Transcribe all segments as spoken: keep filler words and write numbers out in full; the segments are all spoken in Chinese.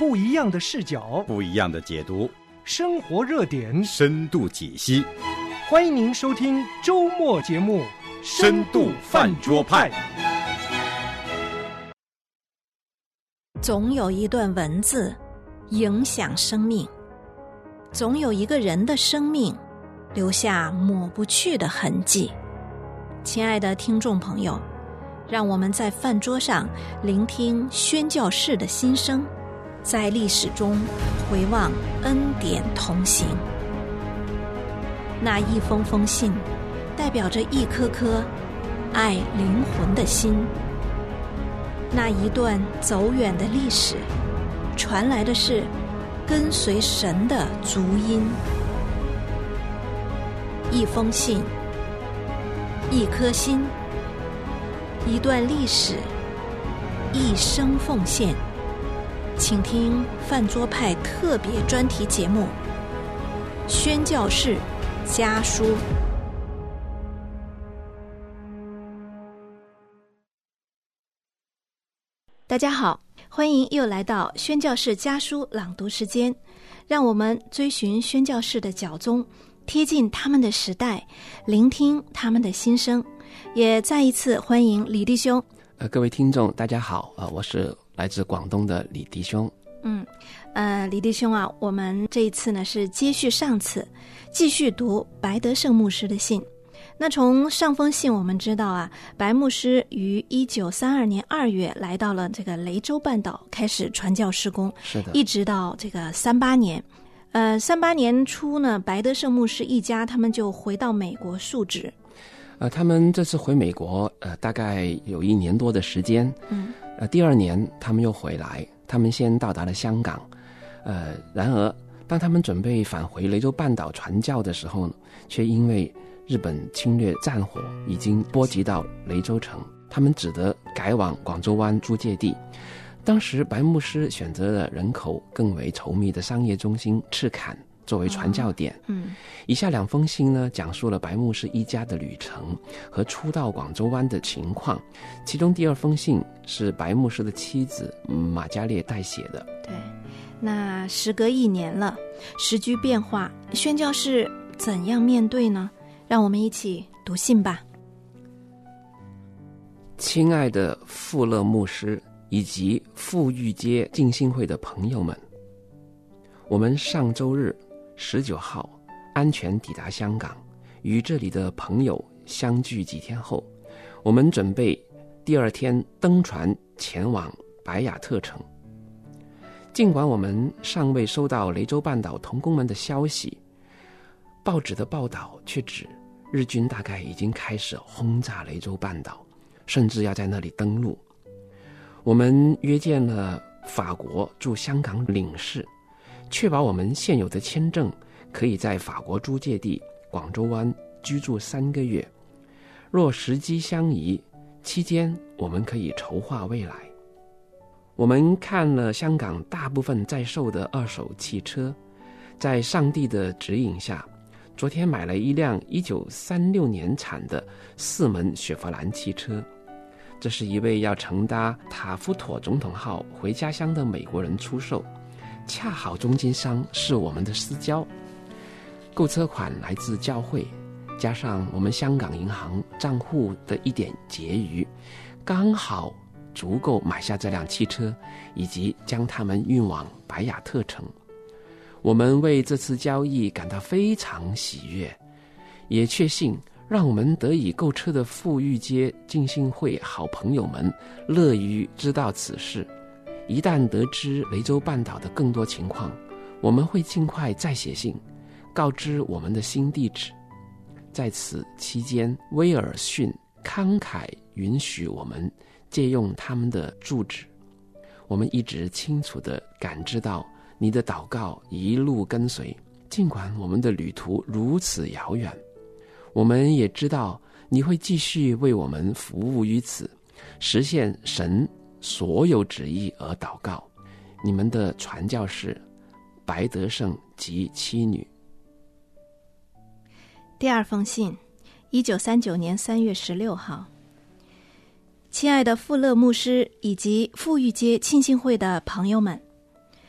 不一样的视角， 不一样的解读， 生活热点深度解析。 欢迎您收听周末节目《 深度饭桌派》。 总有一段文字影响生命，总有一个人的生命留下抹不去的痕迹。亲爱的听众朋友，让我们在饭桌上聆听宣教士的心声，在历史中回望恩典同行。那一封封信代表着一颗颗爱灵魂的心，那一段走远的历史传来的是跟随神的足音。一封信，一颗心，一段历史，一生奉献。请听饭桌派特别专题节目《宣教士家书》。大家好，欢迎又来到宣教士家书朗读时间，让我们追寻宣教士的脚踪，贴近他们的时代，聆听他们的心声。也再一次欢迎李弟兄。 呃，各位听众大家好，呃，我是来自广东的李弟兄。 嗯，呃，李弟兄啊，我们这一次呢是接续上次，继续读白德胜牧师的信。那从上封信我们知道啊，白牧师于一九三二年二月来到了这个雷州半岛，开始传教事工， 是的， 一直到这个三八年。呃，三八年初呢，白德胜牧师一家他们就回到美国述职。 呃，他们这次回美国，呃，大概有一年多的时间。 嗯， 呃，第二年他们又回来，他们先到达了香港。呃，然而当他们准备返回雷州半岛传教的时候呢，却因为日本侵略战火已经波及到雷州城，他们只得改往广州湾租界地。当时白牧师选择了人口更为稠密的商业中心赤坎作为传教点。 哦、嗯， 以下两封信呢，讲述了白牧师一家的旅程和初到广州湾的情况。其中第二封信是白牧师的妻子马加列代写的。 对，那时隔一年了，时局变化，宣教士怎样面对呢？让我们一起读信吧。 亲爱的富勒牧师以及富裕街浸信会的朋友们，我们上周日十九号安全抵达香港，与这里的朋友相聚几天后，我们准备第二天登船前往白雅特城。尽管我们尚未收到雷州半岛同工们的消息，报纸的报道却指日军大概已经开始轰炸雷州半岛，甚至要在那里登陆。我们约见了法国驻香港领事，确保我们现有的签证可以在法国租界地广州湾居住三个月，若时机相宜，期间我们可以筹划未来。我们看了香港大部分在售的二手汽车，在上帝的指引下，昨天买了一辆一九三六年产的四门雪佛兰汽车。这是一位要乘搭塔夫妥总统号回家乡的美国人出售，恰好中间商是我们的私交。购车款来自教会，加上我们香港银行账户的一点结余，刚好足够买下这辆汽车，以及将它们运往白雅特城。我们为这次交易感到非常喜悦，也确信让我们得以购车的富裕街浸信会好朋友们乐于知道此事。一旦得知雷州半岛的更多情况，我们会尽快再写信告知我们的新地址。在此期间，威尔逊慷慨允许我们借用他们的住址。我们一直清楚地感知到你的祷告一路跟随，尽管我们的旅途如此遥远。我们也知道你会继续为我们服务于此，实现神所有旨意而祷告。你们的传教士白德胜及妻女。 第二封信，一九三九年三月十六号。亲爱的富勒牧师以及富裕街浸信会的朋友们，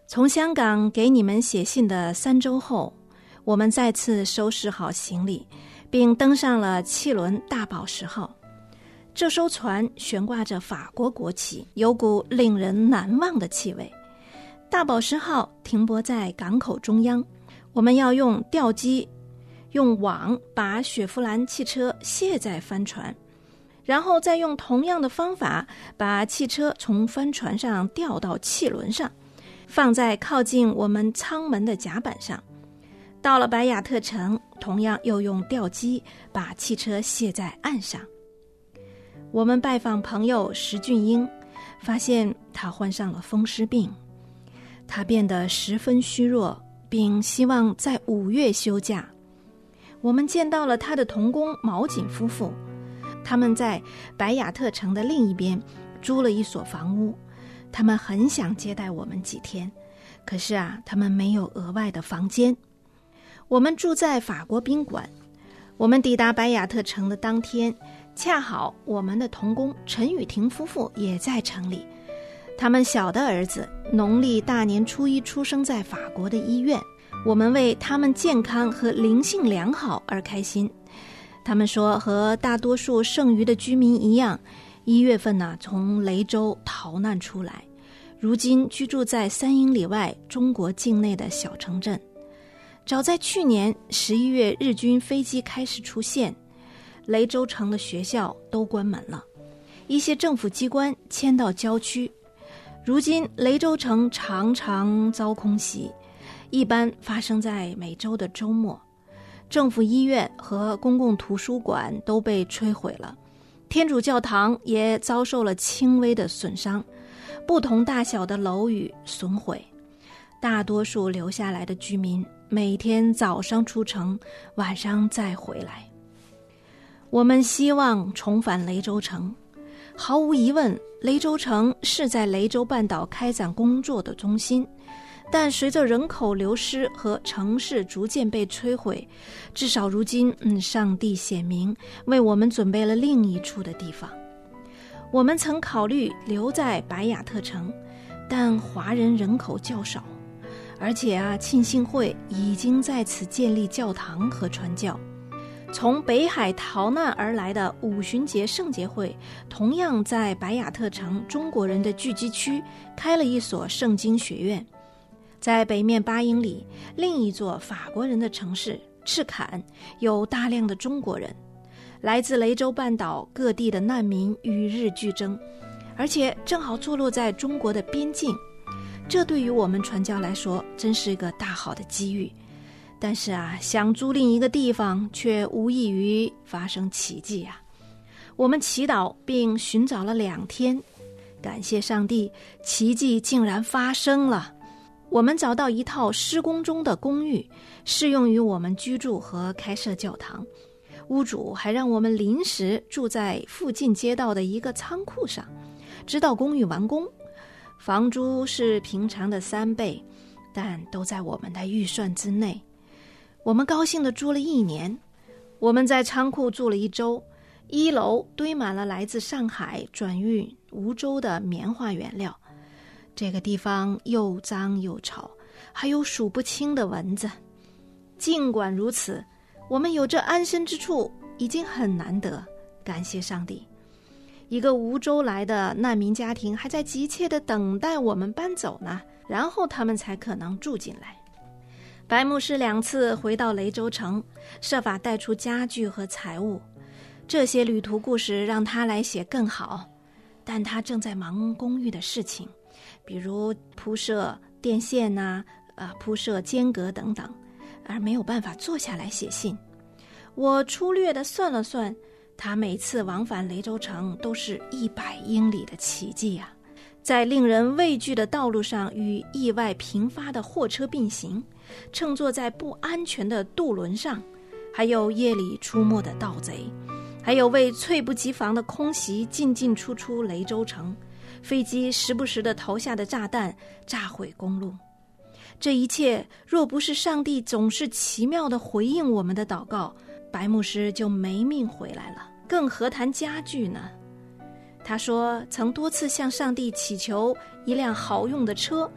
从香港给你们写信的三周后，我们再次收拾好行李，并登上了汽轮大宝石号。这艘船悬挂着法国国旗，有股令人难忘的气味。大宝石号停泊在港口中央，我们要用吊机用网把雪佛兰汽车卸在帆船，然后再用同样的方法把汽车从帆船上吊到汽轮上，放在靠近我们舱门的甲板上。到了白雅特城，同样又用吊机把汽车卸在岸上。我们拜访朋友石俊英，发现他患上了风湿病，他变得十分虚弱，并希望在五月休假。我们见到了他的同工毛锦夫妇，他们在白雅特城的另一边租了一所房屋，他们很想接待我们几天，可是啊，他们没有额外的房间。我们住在法国宾馆。我们抵达白雅特城的当天，恰好我们的同工陈雨婷夫妇也在城里。他们小的儿子农历大年初一出生在法国的医院，我们为他们健康和灵性良好而开心。他们说，和大多数剩余的居民一样，一月份呢、啊、从雷州逃难出来，如今居住在三英里外中国境内的小城镇。早在去年十一月，日军飞机开始出现，雷州城的学校都关门了，一些政府机关迁到郊区。如今雷州城常常遭空袭，一般发生在每周的周末。政府医院和公共图书馆都被摧毁了，天主教堂也遭受了轻微的损伤，不同大小的楼宇损毁。大多数留下来的居民每天早上出城，晚上再回来。我们希望重返雷州城。毫无疑问，雷州城是在雷州半岛开展工作的中心，但随着人口流失和城市逐渐被摧毁，至少如今，嗯，上帝显明为我们准备了另一处的地方。我们曾考虑留在白雅特城，但华人人口较少，而且啊，浸信会已经在此建立教堂和传教。从北海逃难而来的五旬节圣节会同样在白雅特城中国人的聚集区开了一所圣经学院。在北面八英里，另一座法国人的城市赤坎有大量的中国人，来自雷州半岛各地的难民与日俱增，而且正好坐落在中国的边境。这对于我们传教来说真是一个大好的机遇。但是啊，想租另一个地方却无异于发生奇迹啊！我们祈祷并寻找了两天，感谢上帝，奇迹竟然发生了。我们找到一套施工中的公寓，适用于我们居住和开设教堂。屋主还让我们临时住在附近街道的一个仓库上，直到公寓完工。房租是平常的三倍，但都在我们的预算之内。我们高兴地住了一年。我们在仓库住了一周，一楼堆满了来自上海转运梧州的棉花原料。这个地方又脏又吵，还有数不清的蚊子。尽管如此，我们有这安身之处已经很难得，感谢上帝。一个梧州来的难民家庭还在急切地等待我们搬走呢，然后他们才可能住进来。白牧师两次回到雷州城，设法带出家具和财物。这些旅途故事让他来写更好，但他正在忙公寓的事情，比如铺设电线啊、呃、铺设间隔等等，而没有办法坐下来写信。我粗略地算了算，他每次往返雷州城都是一百英里的奇迹啊！在令人畏惧的道路上与意外频发的货车并行，乘坐在不安全的渡轮上，还有夜里出没的盗贼，还有为猝不及防的空袭进进出出雷州城，飞机时不时的投下的炸弹炸毁公路。这一切若不是上帝总是奇妙地回应我们的祷告，白牧师就没命回来了，更何谈家具呢？他说曾多次向上帝祈求一辆好用的车，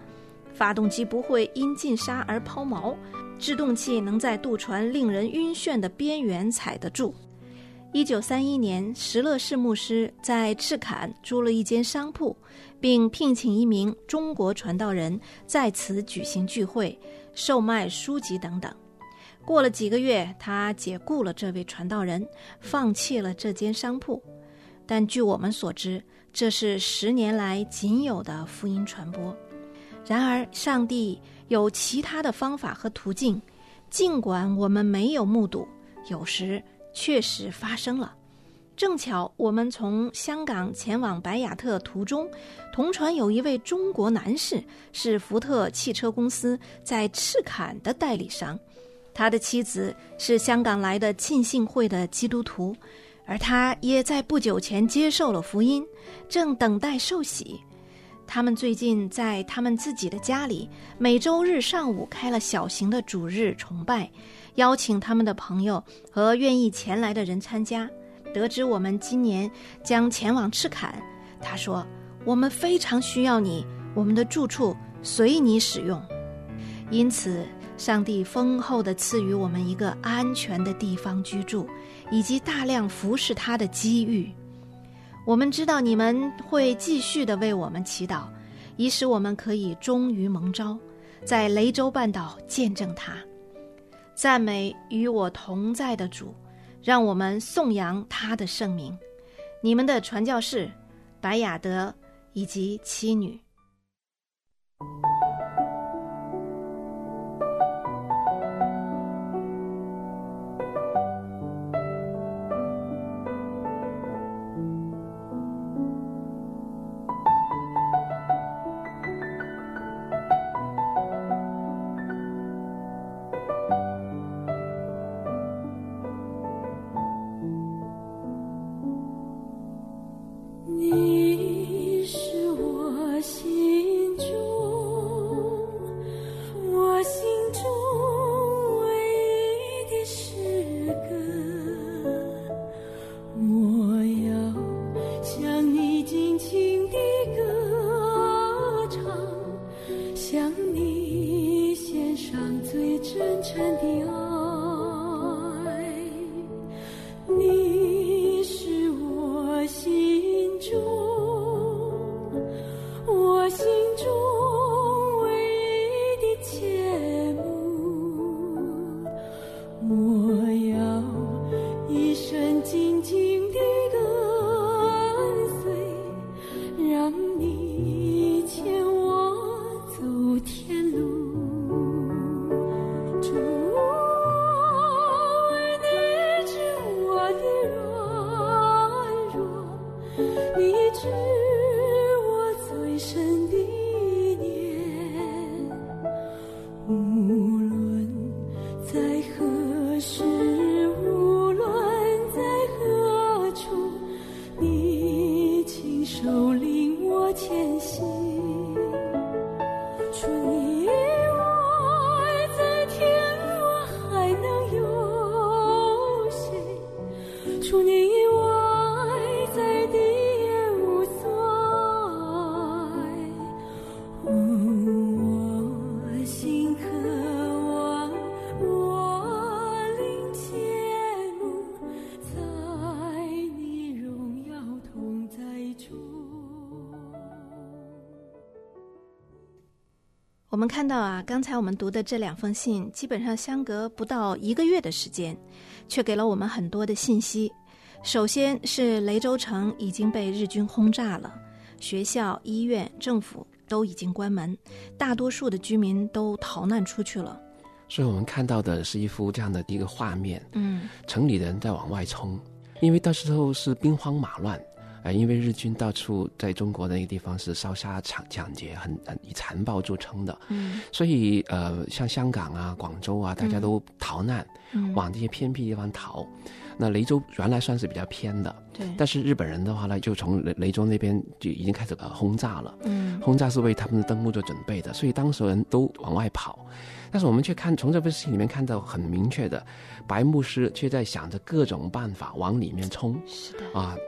发动机不会因进沙而抛锚，制动器能在渡船令人晕眩的边缘踩得住。一九三一年，石勒士牧师在赤坎租了一间商铺，并聘请一名中国传道人在此举行聚会，售卖书籍等等。过了几个月，他解雇了这位传道人，放弃了这间商铺。但据我们所知，这是十年来仅有的福音传播。然而，上帝有其他的方法和途径，尽管我们没有目睹，有时确实发生了。正巧我们从香港前往白雅特途中，同船有一位中国男士，是福特汽车公司在赤坎的代理商。他的妻子是香港来的浸信会的基督徒，而他也在不久前接受了福音，正等待受洗。他们最近在他们自己的家里，每周日上午开了小型的主日崇拜，邀请他们的朋友和愿意前来的人参加。得知我们今年将前往赤坎，他说：“我们非常需要你，我们的住处随你使用。”因此，上帝丰厚地赐予我们一个安全的地方居住，以及大量服侍他的机遇。我们知道你们会继续地为我们祈祷，以使我们可以终于蒙召，在雷州半岛见证他。赞美与我同在的主，让我们颂扬他的圣名。你们的传教士白雅德以及妻女。 你是我心中，我心中唯一的诗歌，我要向你尽情地歌唱，向你献上最真诚的爱。你是我心中，我心中唯一的切慕，我要一生紧紧地跟随，让你牵我走天路。主，为你知我的软弱，你知我最深的念，无论在何时，无论在何处，你亲手领我前行。除你以外，在天我还能有谁？除你以外，在地也无所爱。我心渴望，我灵切慕，在你荣耀同在中。 我们看到啊，刚才我们读的这两封信基本上相隔不到一个月的时间，却给了我们很多的信息。首先是雷州城已经被日军轰炸了，学校、医院、政府都已经关门，大多数的居民都逃难出去了。 所以我们看到的是一幅这样的一个画面， 嗯， 城里的人在往外冲，因为到时候是兵荒马乱。呃，因为日军到处在中国的那个地方是烧杀抢抢劫，很很以残暴著称的，嗯，所以呃，像香港啊、广州啊，大家都逃难，嗯，往这些偏僻地方逃。那雷州原来算是比较偏的， 对， 但是日本人的话呢，就从雷雷州那边就已经开始呃轰炸了， 嗯， 轰炸是为他们的登陆做准备的，所以当时人都往外跑。但是我们却看从这份事情里面看到很明确的，白牧师却在想着各种办法往里面冲， 是的啊。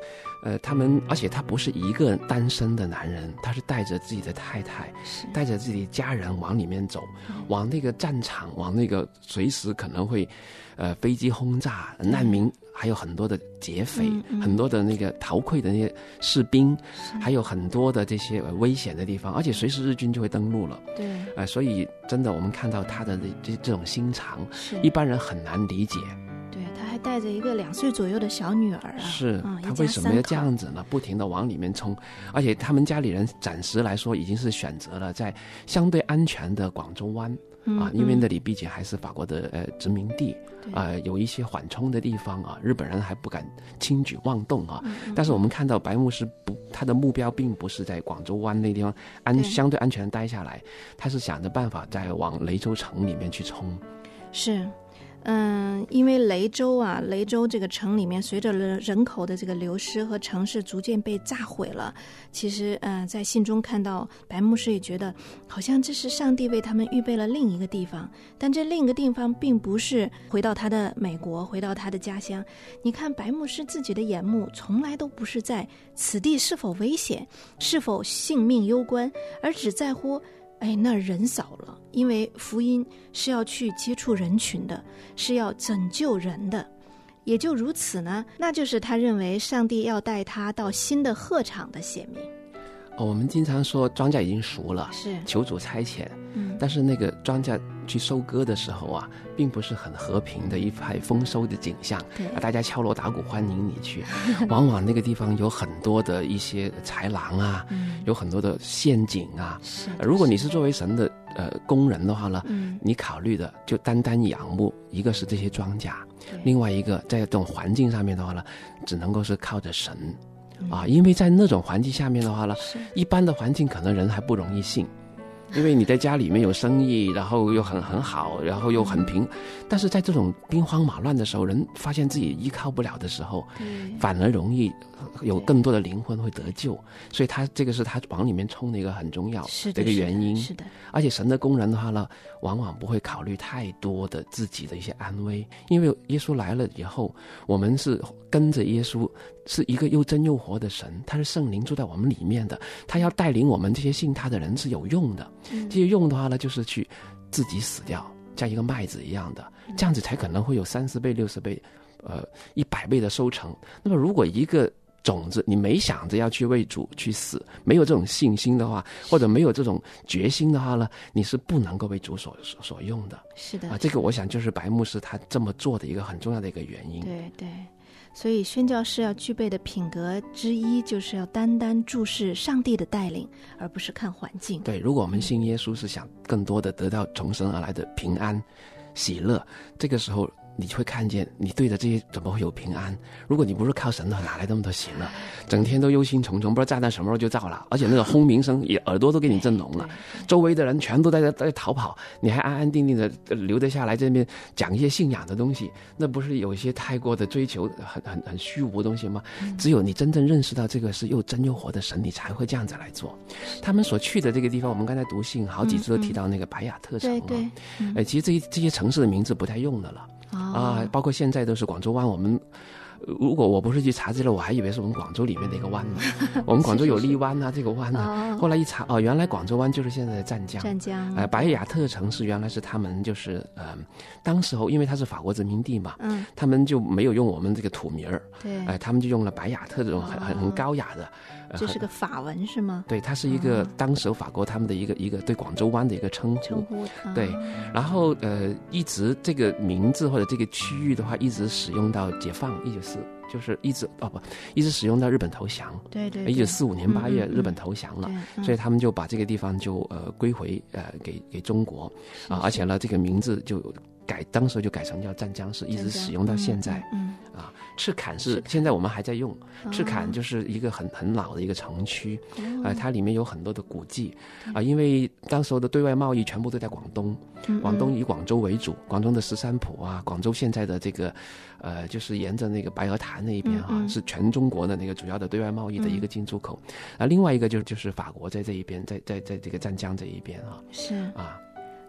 呃，他们而且他不是一个单身的男人，他是带着自己的太太，带着自己的家人往里面走，嗯、往那个战场，往那个随时可能会，呃，飞机轰炸难民。还有很多的劫匪、嗯嗯、很多的那个逃溃的那些士兵，还有很多的这些危险的地方，而且随时日军就会登陆了。对，呃，所以真的我们看到他的这这种心肠，一般人很难理解。 对，他还带着一个两岁左右的小女儿啊。是，嗯、 他为什么要这样子呢？不停的往里面冲，而且他们家里人暂时来说已经是选择了在相对安全的广州湾。啊，因为那里毕竟还是法国的呃殖民地，啊、呃，有一些缓冲的地方啊，日本人还不敢轻举妄动啊。嗯、但是我们看到白牧师不，他的目标并不是在广州湾那地方安相对安全待下来，他是想着办法再往雷州城里面去冲。 是。嗯，因为雷州啊，雷州这个城里面，随着人口的这个流失和城市逐渐被炸毁了，其实，呃，在信中看到白牧师也觉得，好像这是上帝为他们预备了另一个地方，但这另一个地方并不是回到他的美国，回到他的家乡。你看，白牧师自己的眼目从来都不是在此地是否危险，是否性命攸关，而只在乎。哎，那人少了，因为福音是要去接触人群的，是要拯救人的。也就如此呢，那就是他认为上帝要带他到新的鹤场的显明。 哦，我们经常说庄稼已经熟了， 是求主差遣。嗯，但是那个庄稼去收割的时候啊，并不是很和平的一派丰收的景象，对啊，大家敲锣打鼓欢迎你去，往往那个地方有很多的一些豺狼啊，嗯、有很多的陷阱啊。是、呃，如果你是作为神的呃工人的话呢，嗯、你考虑的就单单仰慕，一个是这些庄稼，另外一个在这种环境上面的话呢，只能够是靠着神。啊，因为在那种环境下面的话呢，一般的环境可能人还不容易信，因为你在家里面有生意，然后又很很好，然后又很平，但是在这种兵荒马乱的时候，人发现自己依靠不了的时候，反而容易有更多的灵魂会得救，所以他这个是他往里面冲的一个很重要的一个原因。 是的， 而且神的工人的话呢，往往不会考虑太多的自己的一些安危，因为耶稣来了以后，我们是跟着耶稣，是一个又真又活的神，他是圣灵住在我们里面的，他要带领我们这些信他的人是有用的。嗯、这些用的话呢，就是去自己死掉，像一个麦子一样的，这样子才可能会有三十倍、六十倍、呃一百倍的收成。那么如果一个种子你没想着要去为主去死，没有这种信心的话，或者没有这种决心的话呢，你是不能够为主所所所用的。 是的， 啊，这个我想就是白牧师他这么做的一个很重要的一个原因。 对对。所以宣教士要具备的品格之一，就是要单单注视上帝的带领，而不是看环境。 对，如果我们信耶稣是想更多的得到从神而来的平安喜乐，这个时候你会看见你对着这些怎么会有平安。如果你不是靠神的，哪来那么多喜乐？整天都忧心忡忡，不知道炸弹什么时候就炸了，而且那个轰鸣声也耳朵都给你震聋了，周围的人全都在在在逃跑，你还安安定定的留得下来这边讲一些信仰的东西，那不是有一些太过的追求很很很虚无的东西吗？只有你真正认识到这个是又真又活的神，你才会这样子来做。他们所去的这个地方，我们刚才读信好几次都提到那个白亚特城啊，对对，嗯、呃，其实这这些城市的名字不太用的了。啊，包括现在都是广州湾。我们如果我不是去查资料，我还以为是我们广州里面的一个湾呢。我们广州有荔湾啊，这个湾啊。后来一查，哦，原来广州湾就是现在的湛江。 湛江。 呃，白亚特城是原来是他们就是呃，当时候因为它是法国殖民地嘛，嗯，他们就没有用我们这个土名儿，对，哎、呃，他们就用了白亚特这种很很很高雅的。 这是个法文是吗？ 对，它是一个、哦、当时法国他们的一个一个对广州湾的一个称呼。 称呼、哦、 对，然后呃，一直这个名字或者这个区域的话，一直使用到解放一九四，就是一直哦不，一直使用到日本投降。 对对， 一九四五年八月、嗯、日本投降了，嗯、所以他们就把这个地方就呃归回呃给给中国啊、呃，而且呢这个名字就改，当时就改成叫湛江市，一直使用到现在。嗯, 嗯啊，赤坎是现在我们还在用，哦、赤坎就是一个很很老的一个城区，啊、哦呃，它里面有很多的古迹啊、呃，因为当时候的对外贸易全部都在广东，嗯、广东以广州为主，广东的十三浦啊，广州现在的这个呃，就是沿着那个白鹅潭那一边啊，嗯嗯是全中国的那个主要的对外贸易的一个进出口。啊、嗯，另外一个就就是法国在这一边，在在在这个湛江这一边啊， 是啊。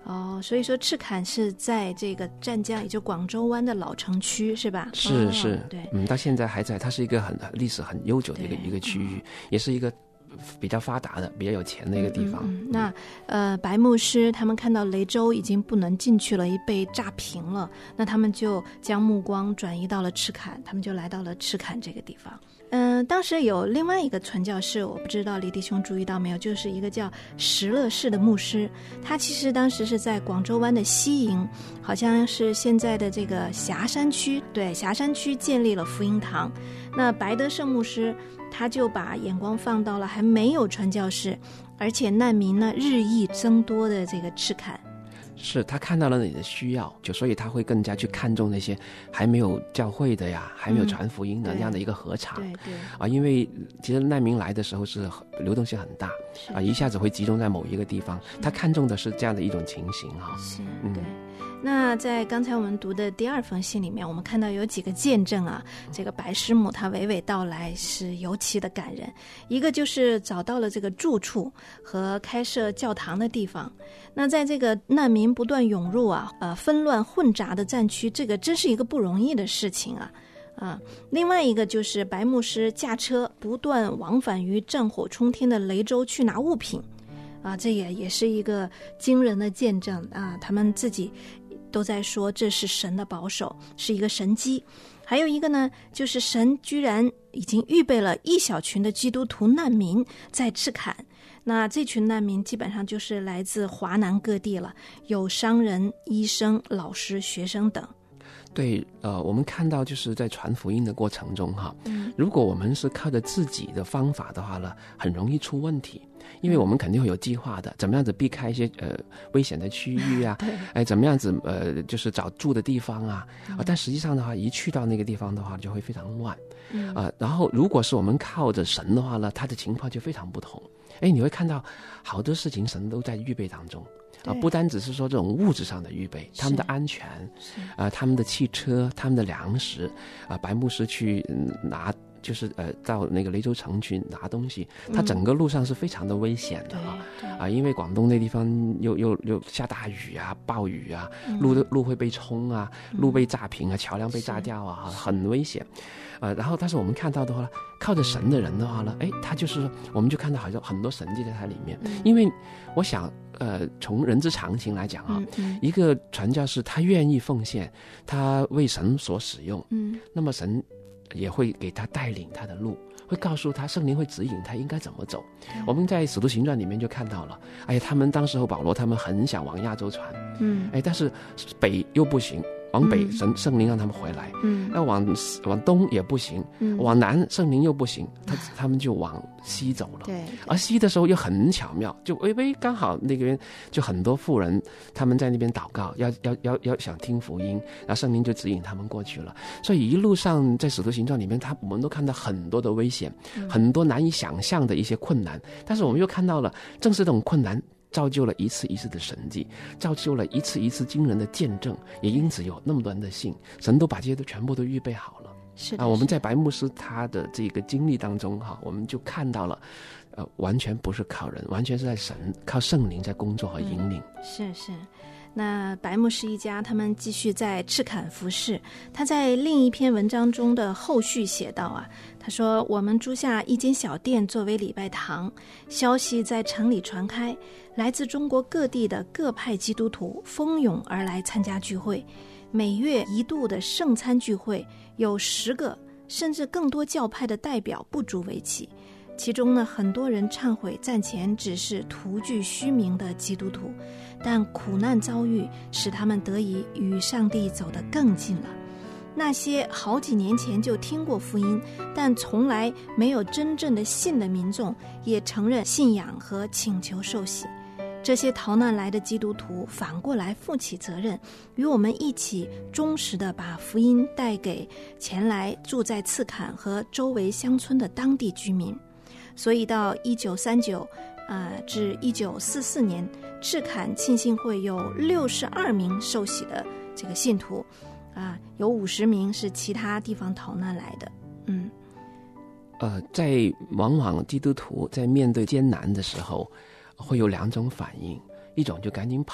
哦，所以说赤坎是在这个湛江，也就广州湾的老城区，是吧？ 是是、 哦，对， 嗯，到现在还在，它是一个很历史很悠久的一个对一个区域，也是一个比较发达的、比较有钱的一个地方。 嗯嗯嗯、那呃，白牧师他们看到雷州已经不能进去了，已被炸平了，那他们就将目光转移到了赤坎，他们就来到了赤坎这个地方。嗯、呃，当时有另外一个传教士，我不知道李弟兄注意到没有，就是一个叫石勒士的牧师，他其实当时是在广州湾的西营，好像是现在的这个霞山区，对，霞山区建立了福音堂。那白德胜牧师他就把眼光放到了还没有传教士，而且难民呢日益增多的这个赤坎。 是他看到了你的需要，就所以他会更加去看重那些还没有教会的呀，还没有传福音的那样的一个禾场。 对对啊，因为其实难民来的时候是流动性很大啊，一下子会集中在某一个地方，他看重的是这样的一种情形哈。 是， 嗯， 对。那在刚才我们读的第二封信里面，我们看到有几个见证啊，这个白师母她娓娓道来是尤其的感人。一个就是找到了这个住处和开设教堂的地方。那在这个难民不断涌入啊，呃，纷乱混杂的战区，这个真是一个不容易的事情啊。啊，另外一个就是白牧师驾车不断往返于战火冲天的雷州去拿物品。啊，这也也是一个惊人的见证啊！他们自己都在说这是神的保守，是一个神迹。还有一个呢，就是神居然已经预备了一小群的基督徒难民在赤坎。那这群难民基本上就是来自华南各地了，有商人、医生、老师、学生等。 对，呃，我们看到就是在传福音的过程中哈， 嗯， 如果我们是靠着自己的方法的话呢，很容易出问题。因为我们肯定会有计划的，怎么样子避开一些呃危险的区域啊，哎，怎么样子呃就是找住的地方啊，啊，但实际上的话，一去到那个地方的话，就会非常乱， 嗯、 啊，然后如果是我们靠着神的话呢，他的情况就非常不同。哎，你会看到好多事情神都在预备当中。啊，不单只是说这种物质上的预备，他们的安全，啊、呃，他们的汽车，他们的粮食，啊、呃，白牧师去、嗯、拿，就是呃，到那个雷州城去拿东西，他整个路上是非常的危险的啊，啊、呃，因为广东那地方又又又下大雨啊，暴雨啊，路的路会被冲啊，路被炸平啊，桥梁被炸掉啊，很危险。呃，然后但是我们看到的话，靠着神的人的话呢，哎，他就是我们就看到好像很多神迹在他里面，嗯、因为我想，呃，从人之常情来讲啊， 嗯嗯、 一个传教士他愿意奉献，他为神所使用， 嗯， 那么神也会给他带领他的路，会告诉他，圣灵会指引他应该怎么走。我们在使徒行传里面就看到了，哎，他们当时候保罗他们很想往亚洲传， 嗯， 哎，但是北又不行。往北神圣灵让他们回来， 嗯， 要往往东也不行， 嗯， 往南圣灵又不行，他他们就往西走了。 对， 而西的时候又很巧妙，就微微刚好那边就很多妇人他们在那边祷告，要要要要想听福音，然后圣灵就指引他们过去了。所以一路上在使徒行传里面，他我们都看到很多的危险， 嗯、 很多难以想象的一些困难，但是我们又看到了，正是这种困难。造就了一次一次的神迹，造就了一次一次惊人的见证，也因此有那么多人的信，神都把这些都全部都预备好了。 是的， 啊，我们在白牧师他的这个经历当中哈，我们就看到了，呃，完全不是靠人，完全是在神靠圣灵在工作和引领。 嗯、是是。那白牧师一家他们继续在赤坎服侍，他在另一篇文章中的后续写道啊，他说我们租下一间小店作为礼拜堂，消息在城里传开，来自中国各地的各派基督徒蜂拥而来参加聚会，每月一度的圣餐聚会有十个甚至更多教派的代表不足为奇，其中呢，很多人忏悔暂前只是徒具虚名的基督徒，但苦难遭遇使他们得以与上帝走得更近了。那些好几年前就听过福音，但从来没有真正的信的民众，也承认信仰和请求受洗。这些逃难来的基督徒反过来负起责任，与我们一起忠实地把福音带给前来住在赤坎和周围乡村的当地居民。所以到一九三九呃至一九四四年，赤坎浸信会有六十二名受洗的这个信徒啊、呃，有五十名是其他地方逃难来的。嗯， 呃，在往往基督徒在面对艰难的时候，会有两种反应，一种就赶紧跑，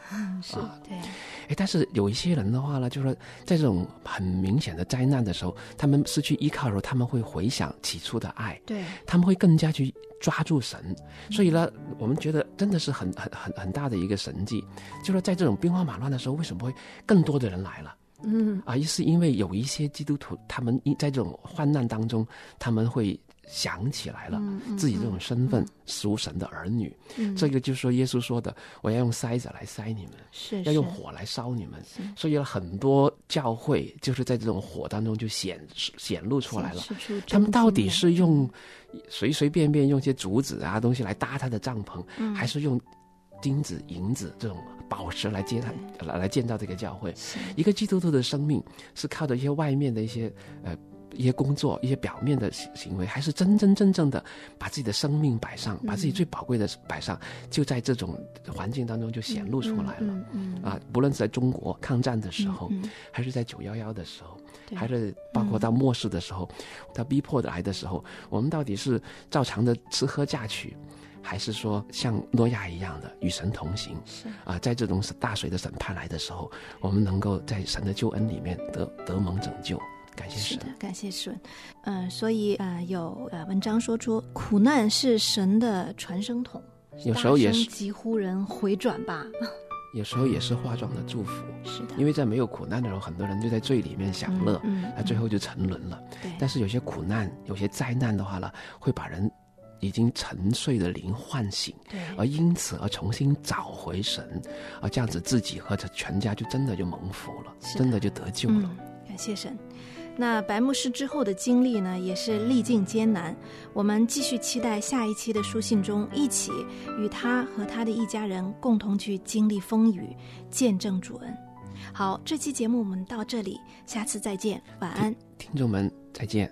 嗯，是、 啊、 对。 哎，但是有一些人的话呢，就是说在这种很明显的灾难的时候，他们失去依靠的时候，他们会回想起初的爱， 对， 他们会更加去抓住神。所以呢，我们觉得真的是很很很很大的一个神迹，就是说在这种兵荒马乱的时候，为什么会更多的人来了？ 嗯啊，是因为有一些基督徒，他们在这种患难当中，他们会想起来了、 嗯嗯、 自己这种身份，属神的儿女。 嗯， 这个就是说耶稣说的，我要用筛子来筛你们， 是要用火来烧你们。所以很多教会就是在这种火当中就显显露出来了。他们到底是用随随便便用些竹子啊东西来搭他的帐篷，嗯、还是用金子、银子这种宝石来接他来来建造这个教会？一个基督徒的生命是靠着一些外面的一些呃一些工作、一些表面的行为，还是真真正正的把自己的生命摆上，把自己最宝贵的摆上，就在这种环境当中就显露出来了。嗯嗯嗯、啊，不论是在中国抗战的时候，嗯嗯、还是在九一一的时候，还是包括到末世的时候，到逼迫来的时候，我们到底是照常的吃喝嫁娶，还是说像诺亚一样的与神同行？啊，在这种大水的审判来的时候，我们能够在神的救恩里面得得蒙拯救。感谢神， 是的，感谢神。嗯、呃，所以呃，有呃文章说出，苦难是神的传声筒， 有时候也是急呼人回转吧。 有时候也是化妆的祝福， 是的， 因为在没有苦难的时候，很多人就在罪里面享乐， 嗯， 那、嗯、最后就沉沦了。对，但是有些苦难、有些灾难的话呢，会把人已经沉睡的灵唤醒， 对， 而因此而重新找回神，而这样子自己和全家就真的就蒙福了，真的就得救了。 嗯、感谢神。那白牧师之后的经历呢，也是历尽艰难。我们继续期待下一期的书信中，一起与他和他的一家人共同去经历风雨，见证主恩。好，这期节目我们到这里，下次再见，晚安， 听众们再见。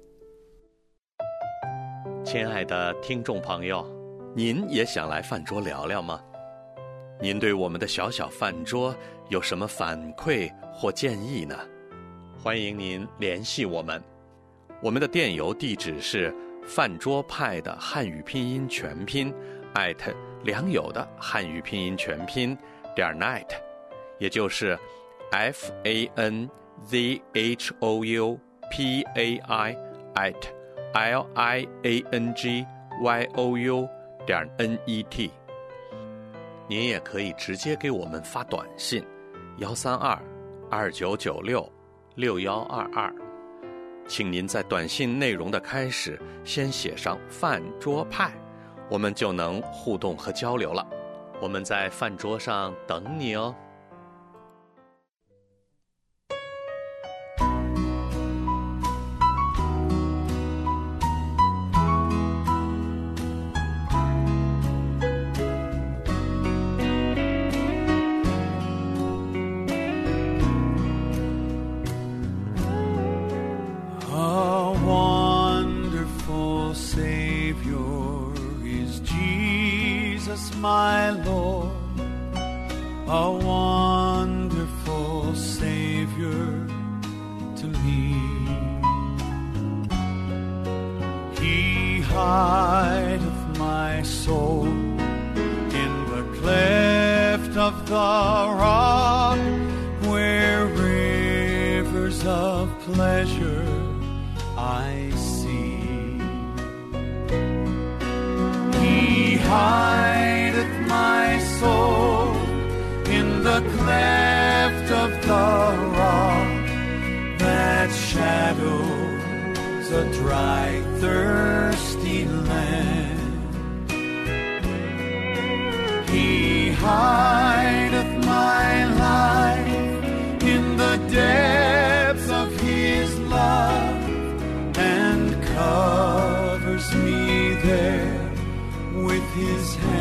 亲爱的听众朋友，您也想来饭桌聊聊吗？您对我们的小小饭桌有什么反馈或建议呢？欢迎您联系我们，我们的电邮地址是饭桌派的汉语拼音全拼 at 良友的汉语拼音全拼点 net， 也就是 f a n z h o u p a i at l i a n g y o u 点 n e t。您也可以直接给我们发短信幺三二二九九六六幺二二，请您在短信内容的开始先写上饭桌派，我们就能互动和交流了。我们在饭桌上等你哦。 My Lord, a wonderful Savior to me. He hideth my soul in the cleft of the rock, where rivers of pleasure I see. He hideth my soul in the cleft of the rock that shadows a dry, thirsty land. He hideth my life in the depths of his love and covers me there with his hand.